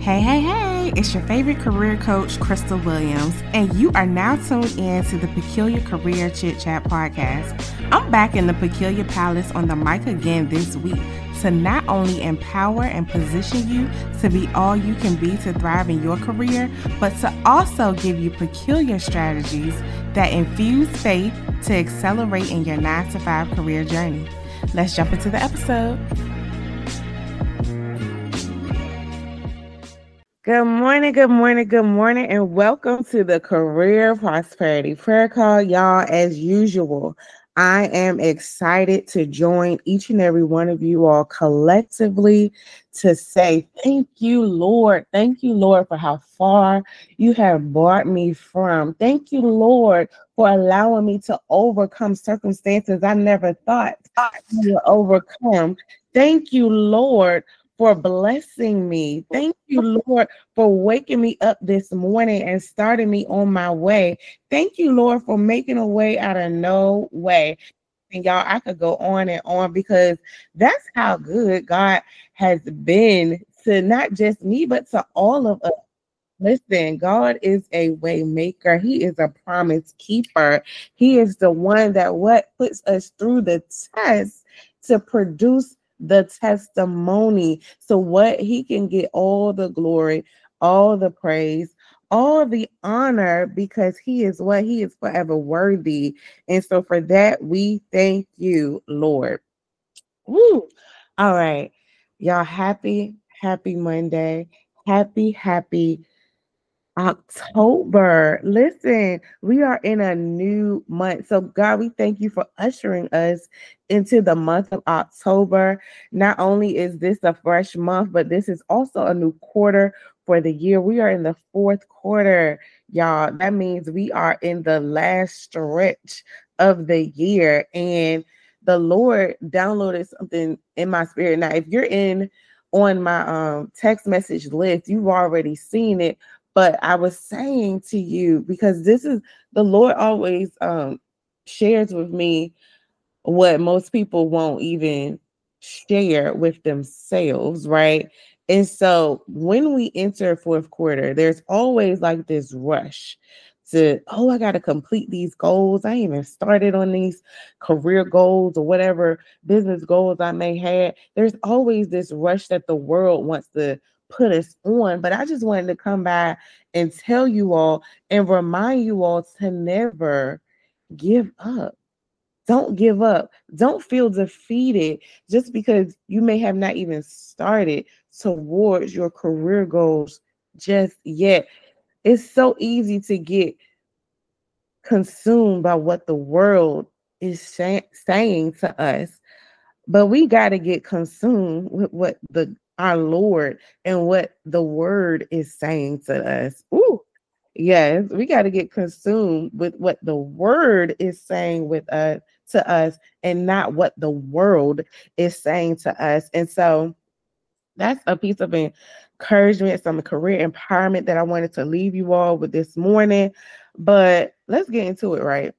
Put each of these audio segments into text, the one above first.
Hey, it's your favorite career coach, Crystal Williams, and you are now tuned in to the Peculiar Career Chit Chat podcast. I'm back in the Peculiar Palace on the mic again this week to not only empower and position you to be all you can be to thrive in your career, but to also give you peculiar strategies that infuse faith to accelerate in your 9-to-5 career journey. Let's jump into the episode. Good morning, and welcome to the Career Prosperity Prayer Call. Y'all, as usual, I am excited to join each and every one of you all collectively to say thank you, Lord. Thank you, Lord, for how far you have brought me from. Thank you, Lord, for allowing me to overcome circumstances I never thought I would overcome. Thank you, Lord, for blessing me. Thank you, Lord, for waking me up this morning and starting me on my way. Thank you, Lord, for making a way out of no way. And y'all, I could go on and on because that's how good God has been to not just me, but to all of us. Listen, God is a way maker. He is a promise keeper. He is the one that puts us through the test to produce the testimony. So he can get all the glory, all the praise, all the honor, because he is forever worthy. And so for that, we thank you, Lord. Woo. All right. Y'all, happy Monday. Happy October. Listen, we are in a new month. So God, we thank you for ushering us into the month of October. Not only is this a fresh month, but this is also a new quarter for the year. We are in the fourth quarter, y'all. That means we are in the last stretch of the year. And the Lord downloaded something in my spirit. Now, if you're on my text message list, you've already seen it. But I was saying to you, because this is the Lord always shares with me what most people won't even share with themselves, right? And so when we enter fourth quarter, there's always like this rush to, I got to complete these goals. I ain't even started on these career goals or whatever business goals I may have. There's always this rush that the world wants to put us on. But I just wanted to come by and tell you all and remind you all to never give up. Don't give up. Don't feel defeated just because you may have not even started towards your career goals just yet. It's so easy to get consumed by what the world is saying to us, but we got to get consumed with what our Lord and what the word is saying to us. Ooh, yes, we got to get consumed with what the word is saying to us, and not what the world is saying to us. And so that's a piece of encouragement, some career empowerment that I wanted to leave you all with this morning. But let's get into it, right?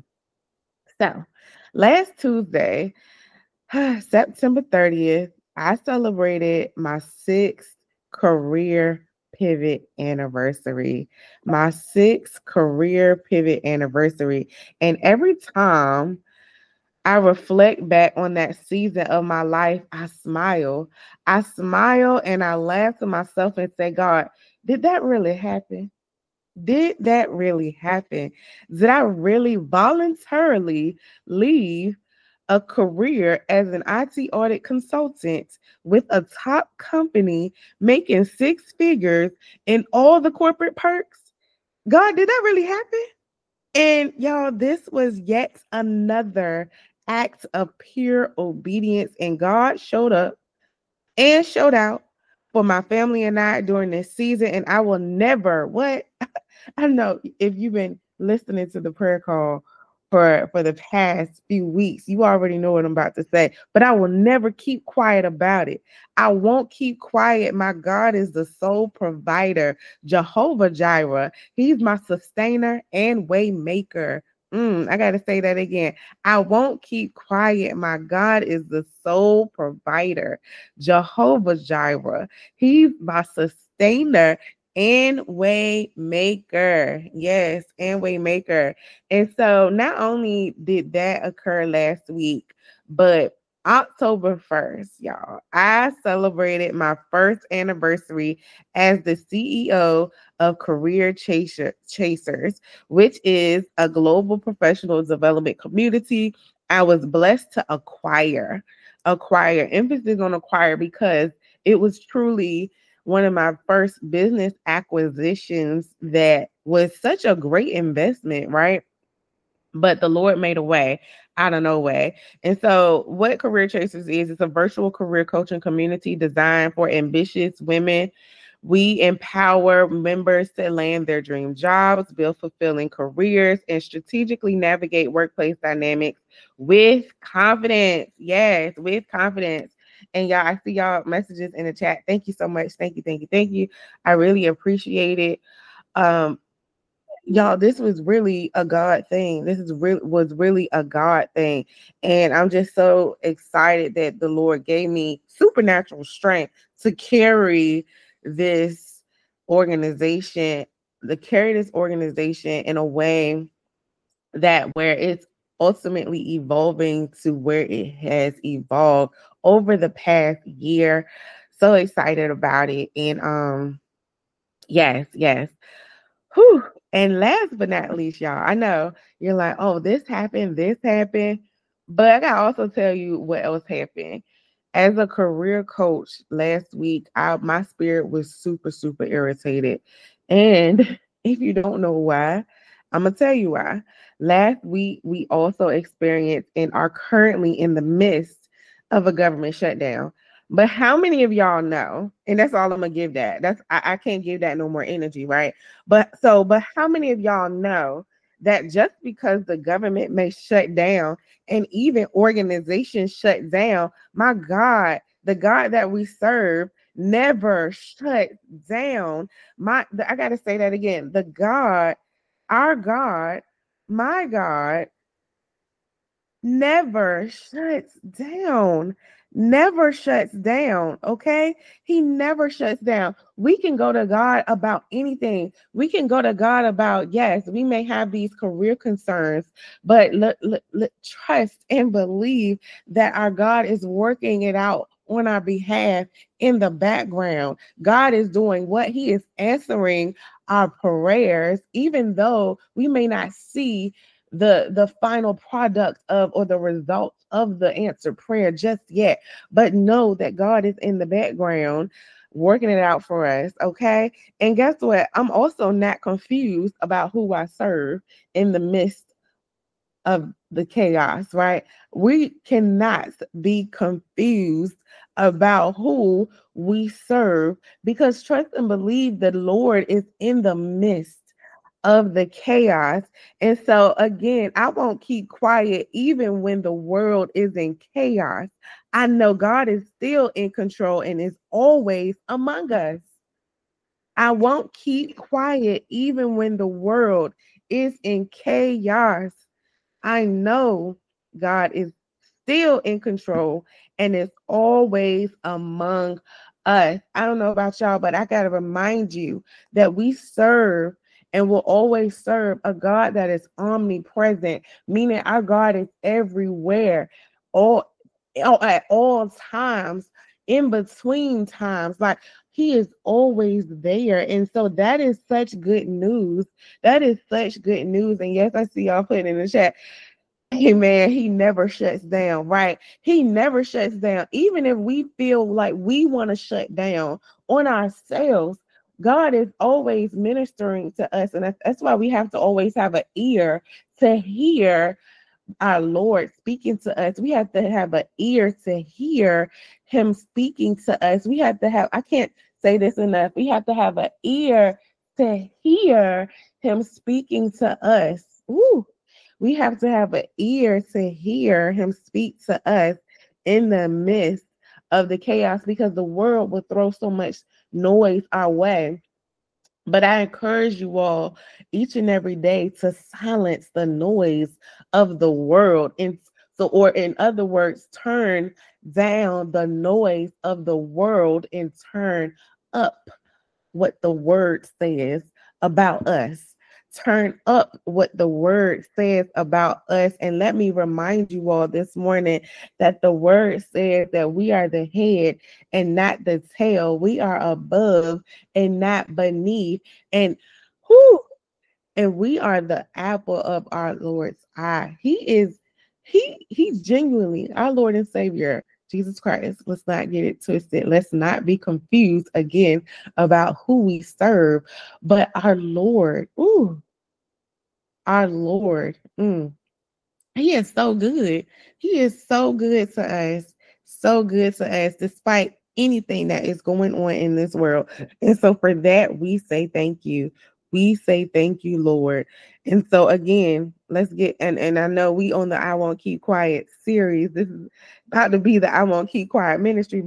So last Tuesday, September 30th, I celebrated my 6th career pivot anniversary. My 6th career pivot anniversary. And every time I reflect back on that season of my life, I smile. And I laugh to myself and say, God, did that really happen? Did that really happen? Did I really voluntarily leave a career as an IT audit consultant with a top company making 6 figures and all the corporate perks? God, did that really happen? And y'all, this was yet another act of pure obedience, and God showed up and showed out for my family and I during this season. And I will never, I know if you've been listening to the prayer call for the past few weeks, you already know what I'm about to say, but I will never keep quiet about it. I won't keep quiet. My God is the sole provider, Jehovah Jireh. He's my sustainer and way maker. I got to say that again. I won't keep quiet. My God is the sole provider, Jehovah Jireh. He's my sustainer sustainer and way maker. Yes, and way maker. And so not only did that occur last week, but October 1st, y'all, I celebrated my first anniversary as the CEO of Chasers, which is a global professional development community I was blessed to acquire, emphasis on acquire, because it was truly one of my first business acquisitions that was such a great investment, right? But the Lord made a way out of no way. And so, what Career Chasers is, it's a virtual career coaching community designed for ambitious women. We empower members to land their dream jobs, build fulfilling careers, and strategically navigate workplace dynamics with confidence. Yes, with confidence. And y'all, I see y'all messages in the chat. Thank you so much. Thank you, thank you, thank you. I really appreciate it. Y'all, this was really a God thing. Was really a God thing. And I'm just so excited that the Lord gave me supernatural strength to carry this organization, in a way that where it's ultimately evolving to where it has evolved over the past year. So excited about it. And yes, yes. Whew. And last but not least, y'all, I know you're like, oh, this happened, but I gotta also tell you what else happened. As a career coach last week, my spirit was super, super irritated. And if you don't know why, I'm gonna tell you why. Last week, we also experienced and are currently in the midst of a government shutdown. But how many of y'all know? And that's all I'm gonna give that. I can't give that no more energy, right? But how many of y'all know that just because the government may shut down and even organizations shut down, my God, the God that we serve never shuts down. I gotta say that again. Our God, my God, never shuts down. Never shuts down. Okay. He never shuts down. We can go to God about anything. We can go to God about, yes, we may have these career concerns, but trust and believe that our God is working it out on our behalf in the background. God is doing what He is answering our prayers, even though we may not see the final product of or the results of the answered prayer just yet, but know that God is in the background working it out for us. Okay. And guess what? I'm also not confused about who I serve in the midst of the chaos, right? We cannot be confused about who we serve, because trust and believe the Lord is in the midst of the chaos. And so again, I won't keep quiet even when the world is in chaos. I know God is still in control and is always among us. I won't keep quiet even when the world is in chaos. I know God is still in control and is always among us. I don't know about y'all, but I got to remind you that we serve and will always serve a God that is omnipresent, meaning our God is everywhere, all at all times, in between times. Like, He is always there. And so that is such good news. That is such good news. And yes, I see y'all putting in the chat. Hey man, He never shuts down, right? He never shuts down. Even if we feel like we want to shut down on ourselves, God is always ministering to us. And that's why we have to always have an ear to hear our Lord speaking to us. We have to have an ear to hear Him speaking to us. We have to have, I can't say this enough, we have to have an ear to hear Him speaking to us. Ooh. We have to have an ear to hear Him speak to us in the midst of the chaos, because the world will throw so much noise our way. But I encourage you all each and every day to silence the noise of the world. And so, or in other words, turn down the noise of the world and turn up what the word says about us. Turn up what the word says about us. And let me remind you all this morning that the word says that we are the head and not the tail. We are above and not beneath. And who and we are the apple of our Lord's eye. He's genuinely our Lord and Savior, Jesus Christ. Let's not get it twisted. Let's not be confused again about who we serve, but our Lord. Ooh, our Lord. He is so good. He is so good to us. So good to us, despite anything that is going on in this world. And so for that, we say thank you. We say thank you, Lord. And so again, let's get and I know we on the I Won't Keep Quiet series. This is about to be the I Won't Keep Quiet ministry,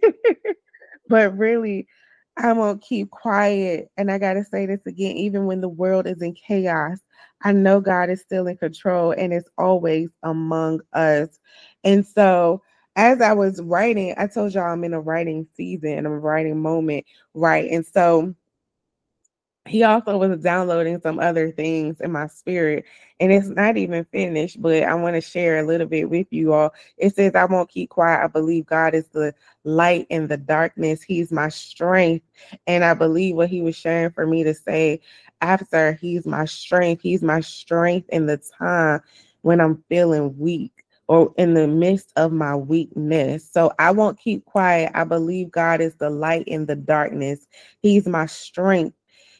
but really, I won't keep quiet. And I got to say this again, even when the world is in chaos, I know God is still in control and is always among us. And so, as I was writing, I told y'all I'm in a writing season, I'm a writing moment, right? And so, he also was downloading some other things in my spirit, and it's not even finished, but I want to share a little bit with you all. It says, I won't keep quiet. I believe God is the light in the darkness. He's my strength. And I believe what he was sharing for me to say after, he's my strength. He's my strength in the time when I'm feeling weak or in the midst of my weakness. So I won't keep quiet. I believe God is the light in the darkness. He's my strength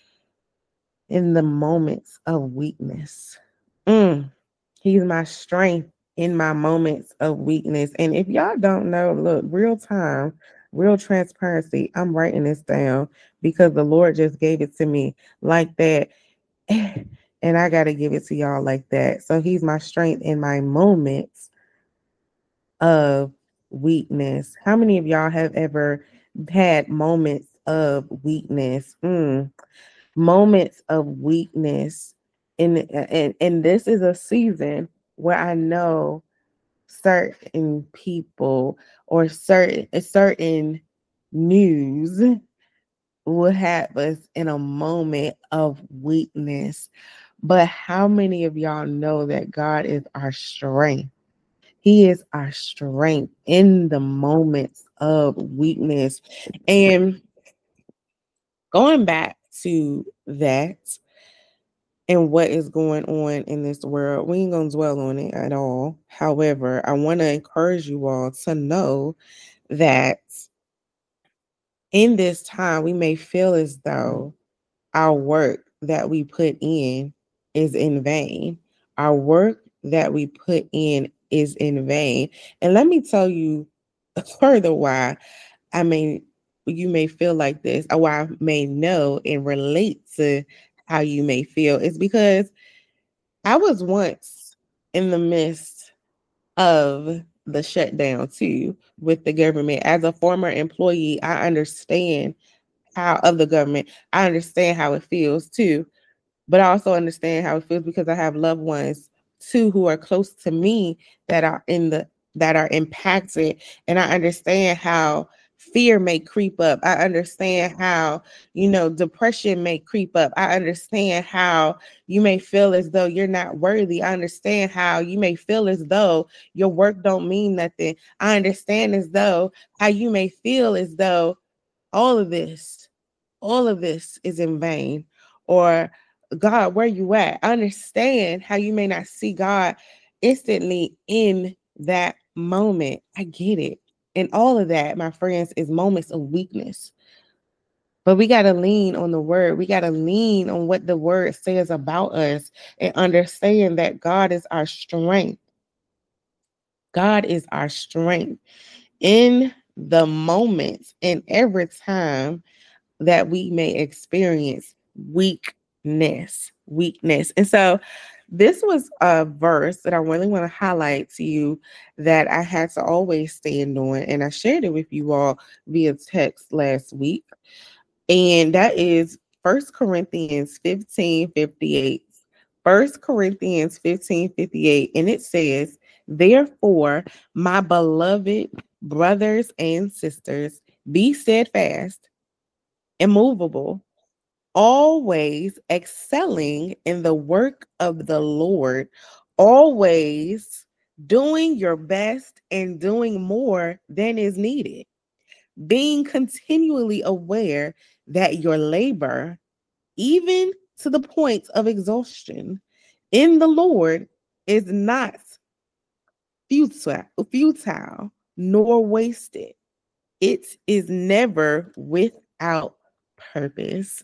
in the moments of weakness. He's my strength in my moments of weakness. And if y'all don't know, look, real time, real transparency, I'm writing this down because the Lord just gave it to me like that. And I got to give it to y'all like that. So he's my strength in my moments of weakness. How many of y'all have ever had moments of weakness? Moments of weakness. And this is a season where I know certain people or certain news will have us in a moment of weakness. But how many of y'all know that God is our strength? He is our strength in the moments of weakness. And going back to that and what is going on in this world, we ain't going to dwell on it at all. However, I want to encourage you all to know that in this time, we may feel as though our work that we put in is in vain. Our work that we put in is in vain. And let me tell you further why I mean you may feel like this, or why I may know and relate to how you may feel. It's because I was once in the midst of the shutdown too with the government. As a former employee, I understand how of the government. I understand how it feels too, but I also understand how it feels because I have loved ones too who are close to me that are impacted, and I understand how fear may creep up. I understand how, depression may creep up. I understand how you may feel as though you're not worthy. I understand how you may feel as though your work don't mean nothing. I understand as though how you may feel as though all of this is in vain, or God, where you at? I understand how you may not see God instantly in that moment. I get it. And all of that, my friends, is moments of weakness. But we got to lean on the word. We got to lean on what the word says about us and understand that God is our strength. God is our strength in the moments and every time that we may experience weakness. And so this was a verse that I really want to highlight to you that I had to always stand on. And I shared it with you all via text last week. And that is 1 Corinthians 15:58. 1 Corinthians 15:58. And it says, therefore, my beloved brothers and sisters, be steadfast, immovable, always excelling in the work of the Lord, always doing your best and doing more than is needed, being continually aware that your labor, even to the point of exhaustion, in the Lord is not futile nor wasted. It is never without purpose.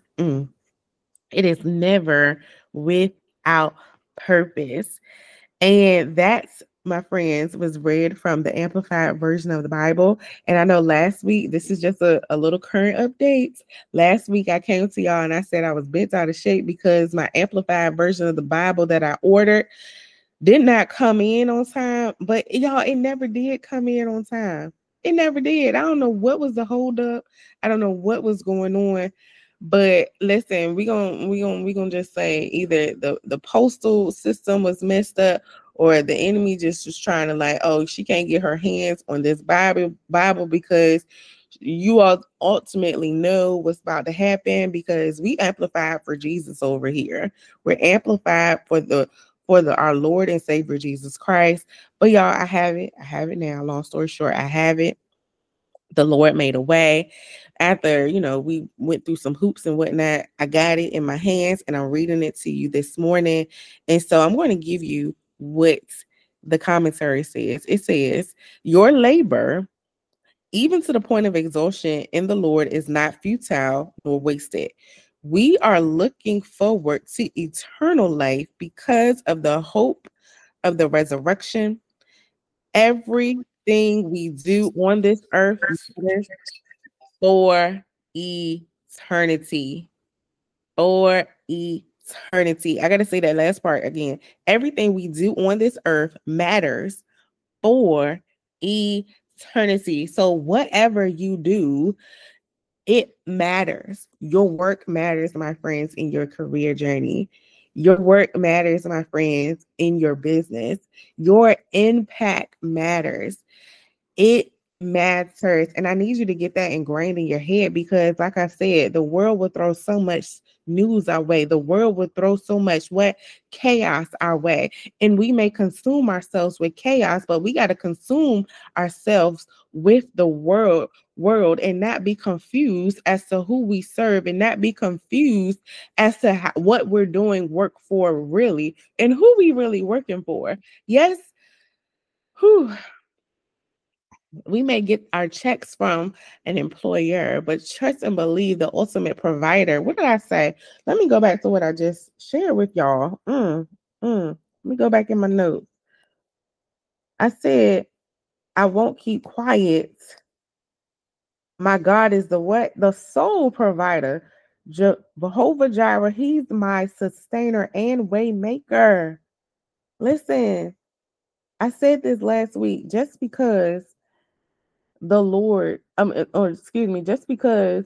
It is never without purpose. And that's, my friends, was read from the Amplified Version of the Bible. And I know last week, this is just a little current update. Last week, I came to y'all and I said I was bent out of shape because my Amplified Version of the Bible that I ordered did not come in on time. But y'all, it never did come in on time. It never did. I don't know what was the holdup. I don't know what was going on. But listen, we gonna just say either the postal system was messed up, or the enemy just was trying to like, oh, she can't get her hands on this Bible because you all ultimately know what's about to happen, because we amplified for Jesus over here. We're amplified for our Lord and Savior Jesus Christ. But y'all, I have it. I have it now. Long story short, I have it. The Lord made a way. After, we went through some hoops and whatnot, I got it in my hands and I'm reading it to you this morning. And so I'm going to give you what the commentary says. It says, your labor, even to the point of exhaustion in the Lord, is not futile nor wasted. We are looking forward to eternal life because of the hope of the resurrection. Everything we do on this earth matters for eternity. For eternity. I got to say that last part again. Everything we do on this earth matters for eternity. So whatever you do, it matters. Your work matters, my friends, in your career journey. Your work matters, my friends, in your business. Your impact matters. It matters. And I need you to get that ingrained in your head, because like I said, the world will throw so much news our way. The world will throw so much chaos our way. And we may consume ourselves with chaos, but we got to consume ourselves with the world and not be confused as to who we serve, and not be confused as to what we're doing work for really, and who we really working for. Yes. Whew. We may get our checks from an employer, but trust and believe the ultimate provider. What did I say? Let me go back to what I just shared with y'all. Let me go back in my notes. I said, I won't keep quiet. My God is the what? The sole provider. Jehovah Jireh, he's my sustainer and way maker. Listen, I said this last week, just because the Lord, just because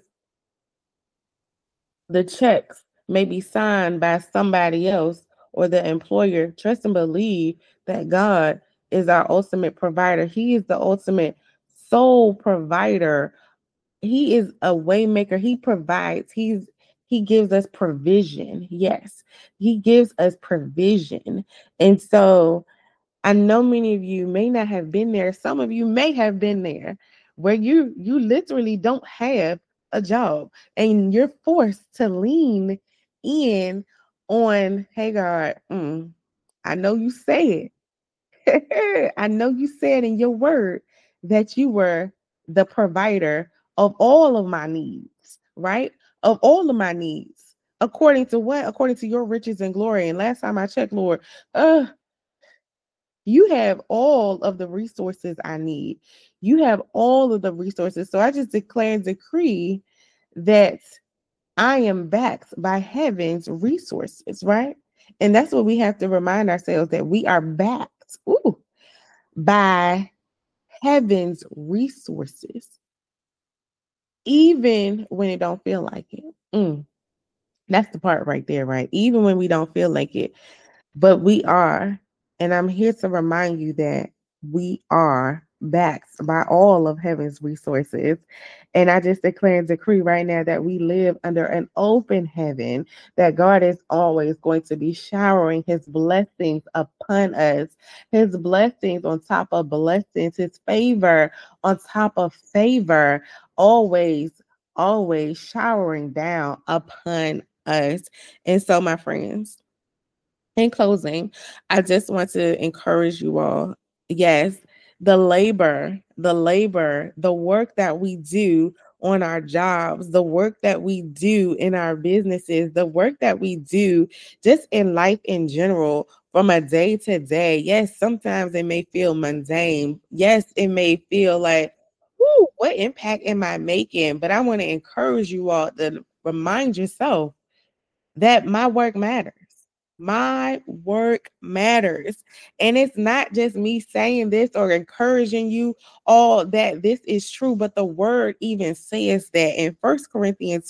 the checks may be signed by somebody else or the employer, trust and believe that God is our ultimate provider. He is the ultimate sole provider. He is a way maker. He provides. He gives us provision. Yes, he gives us provision. And so I know many of you may not have been there. Some of you may have been there, where you literally don't have a job and you're forced to lean in on, hey God, I know you said, I know you said in your word that you were the provider of all of my needs, right? Of all of my needs. According to what? According to your riches and glory. And last time I checked, Lord, you have all of the resources I need. You have all of the resources. So I just declare and decree that I am backed by heaven's resources, right? And that's what we have to remind ourselves, that we are backed by heaven's resources, even when it don't feel like it. That's the part right there, right? Even when we don't feel like it, but we are. And I'm here to remind you that we are backed by all of heaven's resources. And I just declare and decree right now that we live under an open heaven, that God is always going to be showering his blessings upon us, his blessings on top of blessings, his favor on top of favor, always, always showering down upon us. And so, my friends, in closing, I just want to encourage you all. Yes, the work that we do on our jobs, the work that we do in our businesses, the work that we do just in life in general from a day to day. Yes, sometimes it may feel mundane. Yes, it may feel like, whoo, what impact am I making? But I want to encourage you all to remind yourself that my work matters. My work matters. And it's not just me saying this or encouraging you all that this is true, but the word even says that in 1 Corinthians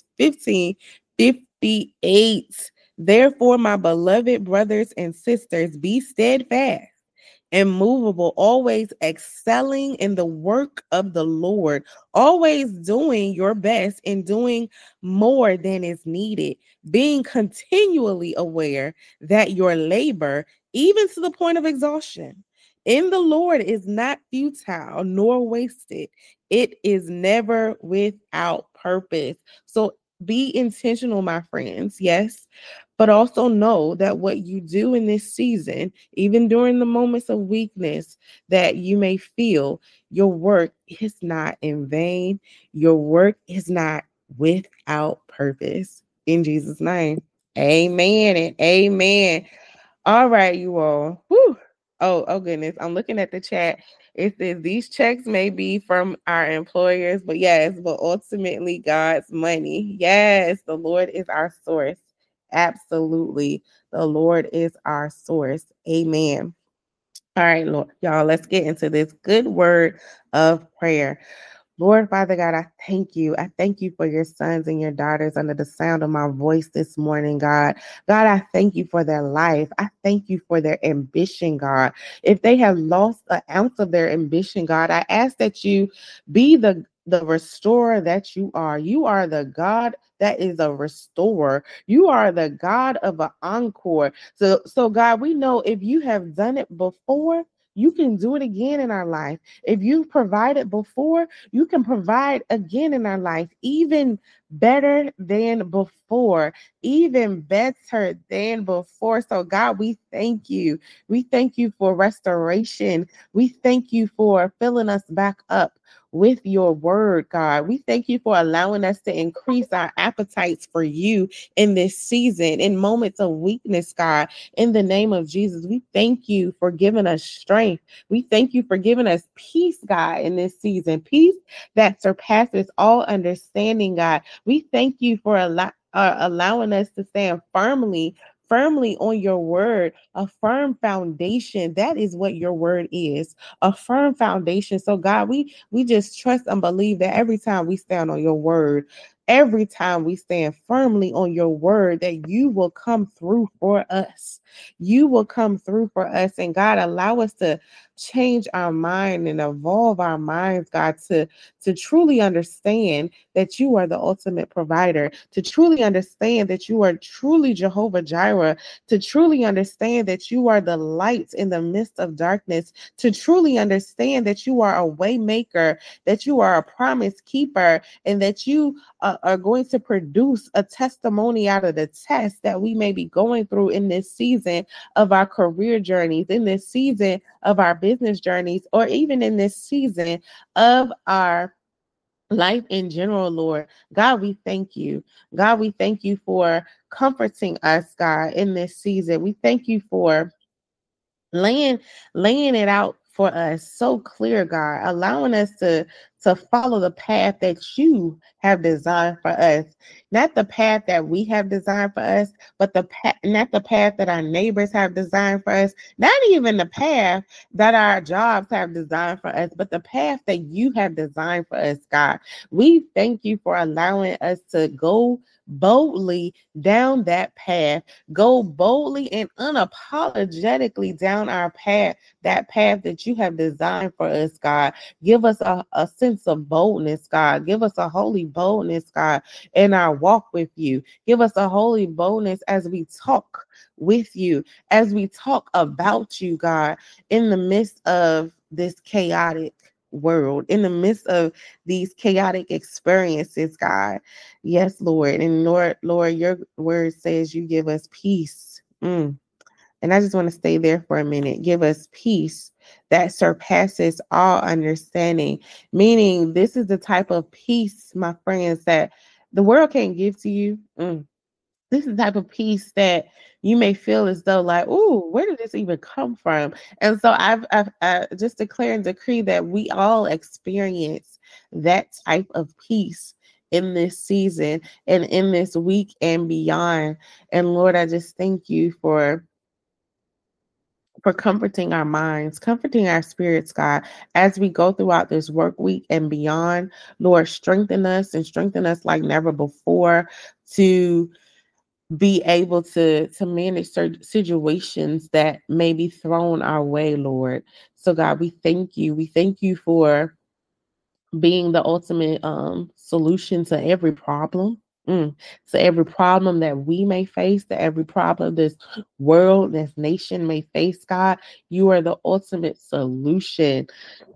15:58. Therefore, my beloved brothers and sisters, be steadfast, immovable, always excelling in the work of the Lord, always doing your best and doing more than is needed, being continually aware that your labor, even to the point of exhaustion, in the Lord is not futile nor wasted. It is never without purpose. So be intentional, my friends. Yes, but also know that what you do in this season, even during the moments of weakness that you may feel, your work is not in vain. Your work is not without purpose. In Jesus' name, amen and amen. All right, you all. Whew. Oh goodness. I'm looking at the chat. It says these checks may be from our employers, but yes, but ultimately God's money. Yes, the Lord is our source. Absolutely. The Lord is our source. Amen. All right, Lord, y'all, let's get into this good word of prayer. Lord, Father God, I thank you. I thank you for your sons and your daughters under the sound of my voice this morning, God. God, I thank you for their life. I thank you for their ambition, God. If they have lost an ounce of their ambition, God, I ask that you be the restorer that you are. You are the God that is a restorer. You are the God of an encore. So God, we know if you have done it before, you can do it again in our life. If you've provided before, you can provide again in our life, even better than before, even better than before. So, God, we thank you. We thank you for restoration. We thank you for filling us back up with your word, God. We thank you for allowing us to increase our appetites for you in this season, in moments of weakness, God. In the name of Jesus, we thank you for giving us strength. We thank you for giving us peace, God, in this season, peace that surpasses all understanding, God. We thank you for allowing us to stand firmly on your word, a firm foundation. That is what your word is, a firm foundation. So God, we just trust and believe that every time we stand on your word, every time we stand firmly on your word, that you will come through for us. You will come through for us. And God, allow us to change our mind and evolve our minds, God, to truly understand that you are the ultimate provider, to truly understand that you are truly Jehovah Jireh, to truly understand that you are the light in the midst of darkness, to truly understand that you are a way maker, that you are a promise keeper, and that you are going to produce a testimony out of the test that we may be going through in this season of our career journeys, in this season of our business journeys, or even in this season of our life in general, Lord. God, we thank you. God, we thank you for comforting us, God, in this season. We thank you for laying it out for us so clear, God, allowing us to follow the path that you have designed for us, not the path that we have designed for us, but not the path that our neighbors have designed for us, not even the path that our jobs have designed for us, but the path that you have designed for us, God. We thank you for allowing us to go boldly down that path. Go boldly and unapologetically down our path, that path that you have designed for us, God. Give us a sense of boldness, God. Give us a holy boldness, God, in our walk with you. Give us a holy boldness as we talk with you, as we talk about you, God, in the midst of this chaotic world, in the midst of these chaotic experiences, God. Yes, Lord. And Lord, your word says you give us peace. And I just want to stay there for a minute. Give us peace that surpasses all understanding. Meaning, this is the type of peace, my friends, that the world can't give to you. This is the type of peace that you may feel as though like, oh, where did this even come from? And so I just declare and decree that we all experience that type of peace in this season and in this week and beyond. And Lord, I just thank you for comforting our minds, comforting our spirits, God, as we go throughout this work week and beyond. Lord, strengthen us and strengthen us like never before to be able to manage certain situations that may be thrown our way, Lord. So God, we thank you. We thank you for being the ultimate solution to every problem. To every problem that we may face, to every problem this world, this nation may face, God, you are the ultimate solution,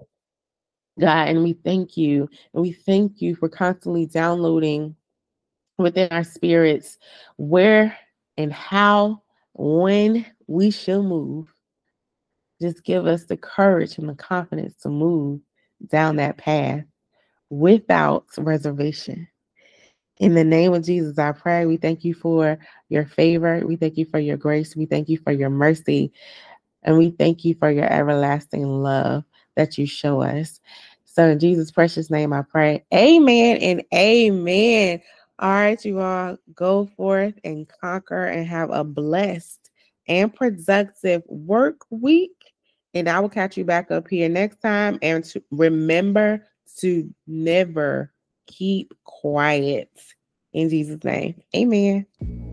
God. And we thank you. And we thank you for constantly downloading within our spirits where and how, when we shall move. Just give us the courage and the confidence to move down that path without reservation. In the name of Jesus, I pray. We thank you for your favor. We thank you for your grace. We thank you for your mercy. And we thank you for your everlasting love that you show us. So in Jesus' precious name, I pray. Amen and amen. All right, you all, go forth and conquer and have a blessed and productive work week. And I will catch you back up here next time. And to remember to never keep quiet. In Jesus' name, amen.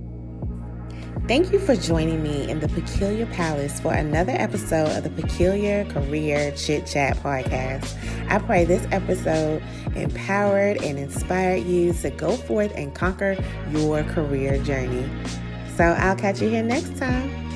Thank you for joining me in the Peculiar Palace for another episode of the Peculiar Career Chit Chat podcast. I pray this episode empowered and inspired you to go forth and conquer your career journey. So I'll catch you here next time.